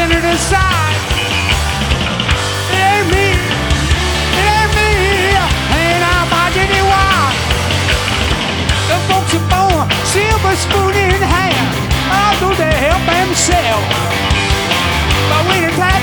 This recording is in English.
nothing to decide. It ain't me, and I'm my genuine. The folks are born silver spoon in hand, although they help themselves. But when it's time